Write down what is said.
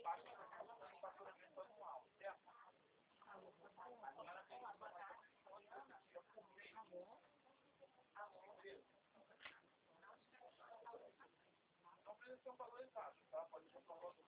Não precisa ser um valor exato, tá? Pode ser um valor